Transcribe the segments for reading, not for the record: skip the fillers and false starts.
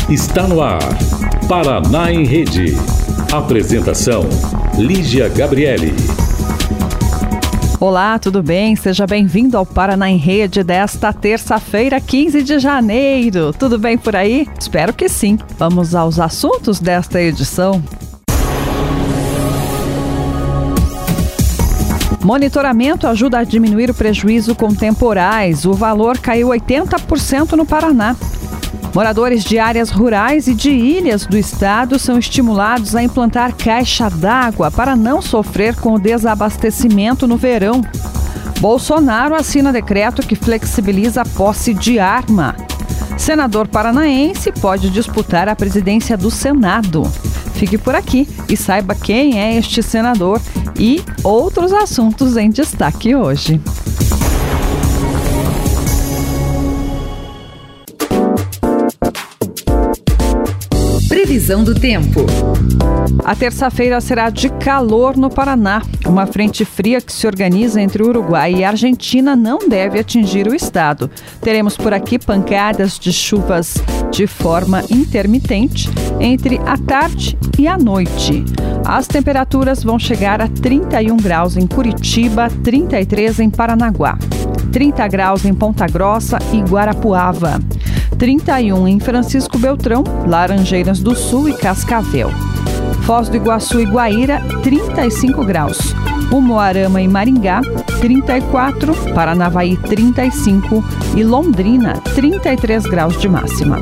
Está no ar, Paraná em Rede. Apresentação, Lígia Gabriele. Olá, tudo bem? Seja bem-vindo ao Paraná em Rede desta terça-feira, 15 de janeiro. Tudo bem por aí? Espero que sim. Vamos aos assuntos desta edição. Monitoramento ajuda a diminuir o prejuízo com temporais. O valor caiu 80% no Paraná. Moradores de áreas rurais e de ilhas do estado são estimulados a implantar caixa d'água para não sofrer com o desabastecimento no verão. Bolsonaro assina decreto que flexibiliza a posse de arma. Senador paranaense pode disputar a presidência do Senado. Fique por aqui e saiba quem é este senador e outros assuntos em destaque hoje. Previsão do tempo. A terça-feira será de calor no Paraná. Uma frente fria que se organiza entre o Uruguai e a Argentina não deve atingir o estado. Teremos por aqui pancadas de chuvas de forma intermitente entre a tarde e a noite. As temperaturas vão chegar a 31 graus em Curitiba, 33 em Paranaguá, 30 graus em Ponta Grossa e Guarapuava, 31 em Francisco Beltrão, Laranjeiras do Sul e Cascavel. Foz do Iguaçu e Guaíra, 35 graus. Umuarama e Maringá, 34, Paranavaí, 35 e Londrina, 33 graus de máxima.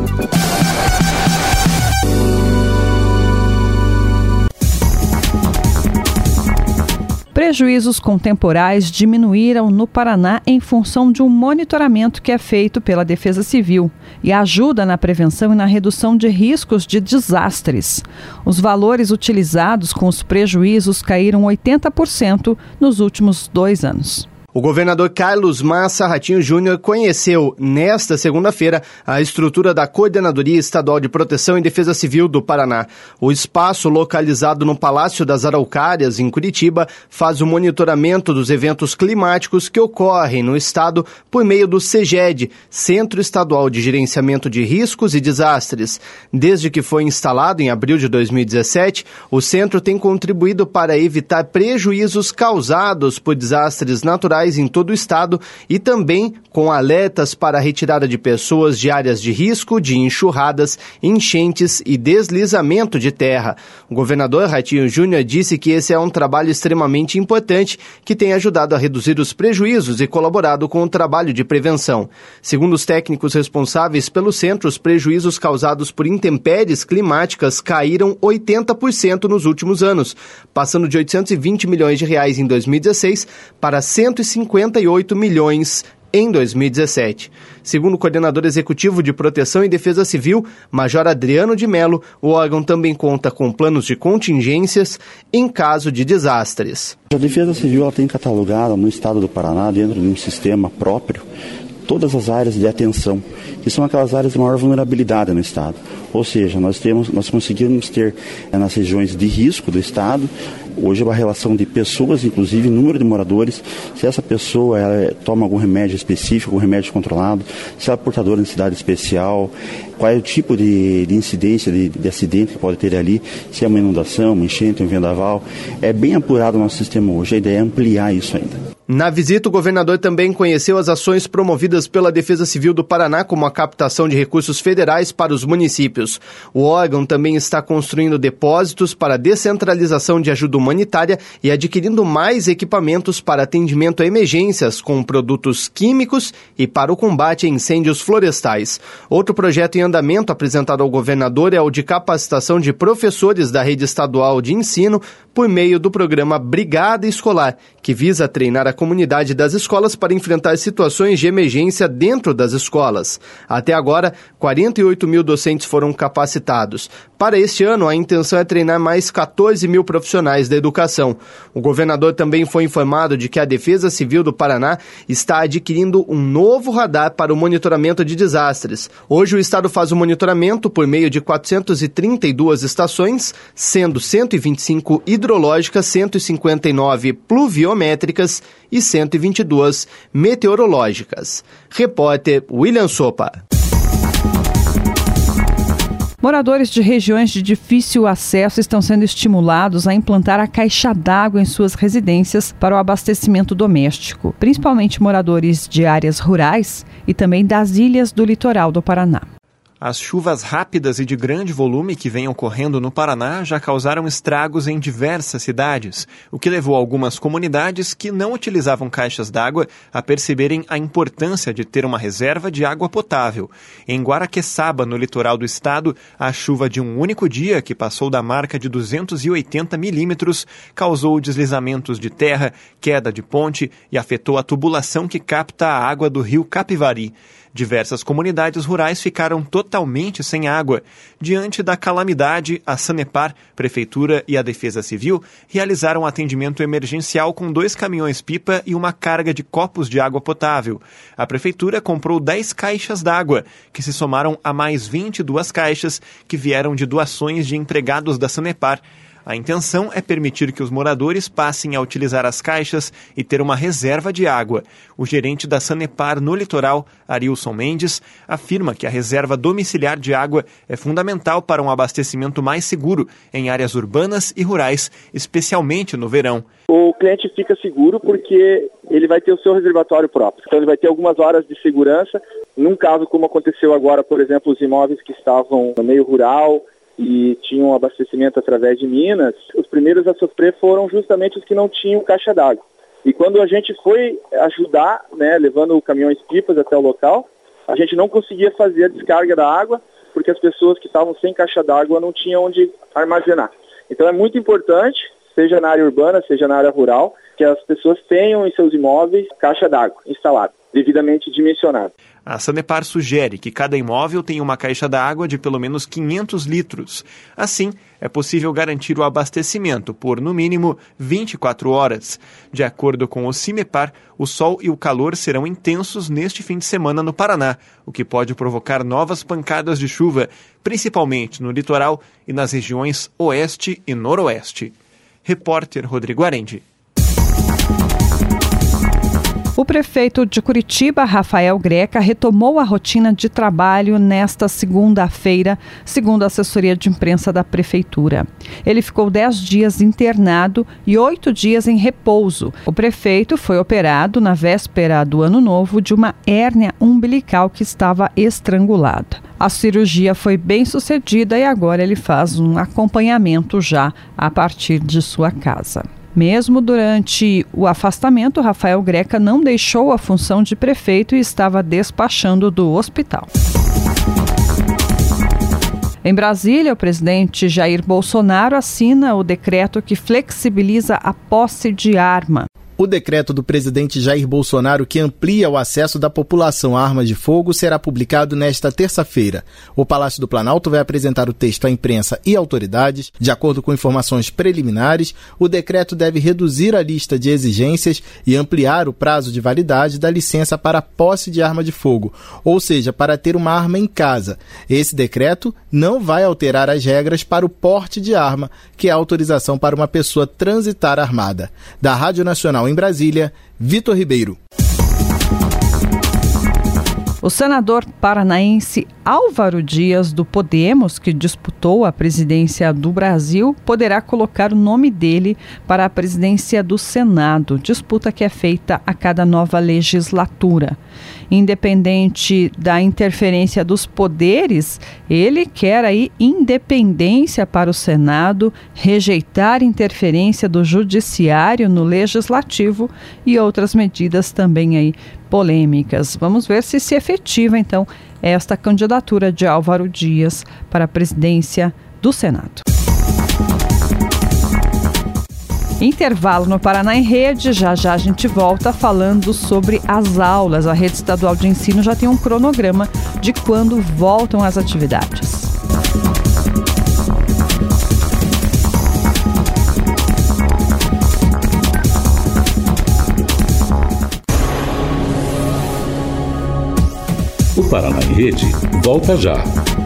Prejuízos com temporais diminuíram no Paraná em função de um monitoramento que é feito pela Defesa Civil e ajuda na prevenção e na redução de riscos de desastres. Os valores utilizados com os prejuízos caíram 80% nos últimos 2 anos. O governador Carlos Massa Ratinho Júnior conheceu, nesta segunda-feira, a estrutura da Coordenadoria Estadual de Proteção e Defesa Civil do Paraná. O espaço, localizado no Palácio das Araucárias, em Curitiba, faz o monitoramento dos eventos climáticos que ocorrem no estado por meio do CEGED, Centro Estadual de Gerenciamento de Riscos e Desastres. Desde que foi instalado em abril de 2017, o centro tem contribuído para evitar prejuízos causados por desastres naturais em todo o estado e também com alertas para a retirada de pessoas de áreas de risco de enxurradas, enchentes e deslizamento de terra. O governador Ratinho Júnior disse que esse é um trabalho extremamente importante que tem ajudado a reduzir os prejuízos e colaborado com o trabalho de prevenção. Segundo os técnicos responsáveis pelo centro, os prejuízos causados por intempéries climáticas caíram 80% nos últimos anos, passando de 820 milhões de reais em 2016 para 158 milhões em 2017. Segundo o coordenador executivo de Proteção e Defesa Civil, Major Adriano de Mello, o órgão também conta com planos de contingências em caso de desastres. A Defesa Civil ela tem catalogado no estado do Paraná, dentro de um sistema próprio, todas as áreas de atenção, que são aquelas áreas de maior vulnerabilidade no estado. Ou seja, nós conseguimos ter nas regiões de risco do estado, hoje é uma relação de pessoas, inclusive número de moradores, se essa pessoa ela toma algum remédio específico, algum remédio controlado, se ela é portadora de necessidade especial, qual é o tipo de incidência, de acidente que pode ter ali, se é uma inundação, uma enchente, um vendaval. É bem apurado o nosso sistema hoje, a ideia é ampliar isso ainda. Na visita, o governador também conheceu as ações promovidas pela Defesa Civil do Paraná, como a captação de recursos federais para os municípios. O órgão também está construindo depósitos para descentralização de ajuda humanitária e adquirindo mais equipamentos para atendimento a emergências com produtos químicos e para o combate a incêndios florestais. Outro projeto em andamento apresentado ao governador é o de capacitação de professores da rede estadual de ensino por meio do programa Brigada Escolar, que visa treinar a comunidade das escolas para enfrentar situações de emergência dentro das escolas. Até agora, 48 mil docentes foram capacitados. Para este ano, a intenção é treinar mais 14 mil profissionais da educação. O governador também foi informado de que a Defesa Civil do Paraná está adquirindo um novo radar para o monitoramento de desastres. Hoje, o estado faz o monitoramento por meio de 432 estações, sendo 125 hidrológicas, 159 pluviométricas e 122 meteorológicas. Repórter William Sopa. Moradores de regiões de difícil acesso estão sendo estimulados a implantar a caixa d'água em suas residências para o abastecimento doméstico, principalmente moradores de áreas rurais e também das ilhas do litoral do Paraná. As chuvas rápidas e de grande volume que vêm ocorrendo no Paraná já causaram estragos em diversas cidades, o que levou algumas comunidades que não utilizavam caixas d'água a perceberem a importância de ter uma reserva de água potável. Em Guaraqueçaba, no litoral do estado, a chuva de um único dia, que passou da marca de 280 milímetros, causou deslizamentos de terra, queda de ponte e afetou a tubulação que capta a água do rio Capivari. Diversas comunidades rurais ficaram totalmente sem água. Diante da calamidade, a Sanepar, Prefeitura e a Defesa Civil realizaram atendimento emergencial com 2 caminhões-pipa e uma carga de copos de água potável. A Prefeitura comprou 10 caixas d'água, que se somaram a mais 22 caixas que vieram de doações de empregados da Sanepar. A intenção é permitir que os moradores passem a utilizar as caixas e ter uma reserva de água. O gerente da Sanepar no litoral, Arilson Mendes, afirma que a reserva domiciliar de água é fundamental para um abastecimento mais seguro em áreas urbanas e rurais, especialmente no verão. O cliente fica seguro porque ele vai ter o seu reservatório próprio. Então ele vai ter algumas horas de segurança. Num caso como aconteceu agora, por exemplo, os imóveis que estavam no meio rural e tinham abastecimento através de minas, os primeiros a sofrer foram justamente os que não tinham caixa d'água. E quando a gente foi ajudar, levando caminhões-pipas até o local, a gente não conseguia fazer a descarga da água, porque as pessoas que estavam sem caixa d'água não tinham onde armazenar. Então é muito importante, seja na área urbana, seja na área rural, que as pessoas tenham em seus imóveis caixa d'água instalada, devidamente dimensionada. A Sanepar sugere que cada imóvel tenha uma caixa d'água de pelo menos 500 litros. Assim, é possível garantir o abastecimento por, no mínimo, 24 horas. De acordo com o Cimepar, o sol e o calor serão intensos neste fim de semana no Paraná, o que pode provocar novas pancadas de chuva, principalmente no litoral e nas regiões oeste e noroeste. Repórter Rodrigo Arendi. O prefeito de Curitiba, Rafael Greca, retomou a rotina de trabalho nesta segunda-feira, segundo a assessoria de imprensa da prefeitura. Ele ficou 10 dias internado e 8 dias em repouso. O prefeito foi operado na véspera do Ano Novo de uma hérnia umbilical que estava estrangulada. A cirurgia foi bem sucedida e agora ele faz um acompanhamento já a partir de sua casa. Mesmo durante o afastamento, Rafael Greca não deixou a função de prefeito e estava despachando do hospital. Em Brasília, o presidente Jair Bolsonaro assina o decreto que flexibiliza a posse de arma. O decreto do presidente Jair Bolsonaro que amplia o acesso da população a armas de fogo será publicado nesta terça-feira. O Palácio do Planalto vai apresentar o texto à imprensa e autoridades. De acordo com informações preliminares, o decreto deve reduzir a lista de exigências e ampliar o prazo de validade da licença para a posse de arma de fogo, ou seja, para ter uma arma em casa. Esse decreto não vai alterar as regras para o porte de arma, que é a autorização para uma pessoa transitar armada. Da Rádio Nacional em Brasília, Vitor Ribeiro. O senador paranaense Álvaro Dias, do Podemos, que disputou a presidência do Brasil, poderá colocar o nome dele para a presidência do Senado, disputa que é feita a cada nova legislatura. Independente da interferência dos poderes, ele quer aí independência para o Senado, rejeitar interferência do Judiciário no Legislativo e outras medidas também aí polêmicas. Vamos ver se efetiva, então, esta candidatura de Álvaro Dias para a presidência do Senado. Intervalo no Paraná em Rede, já a gente volta falando sobre as aulas. A Rede Estadual de Ensino já tem um cronograma de quando voltam as atividades. O Paraná em Rede volta já.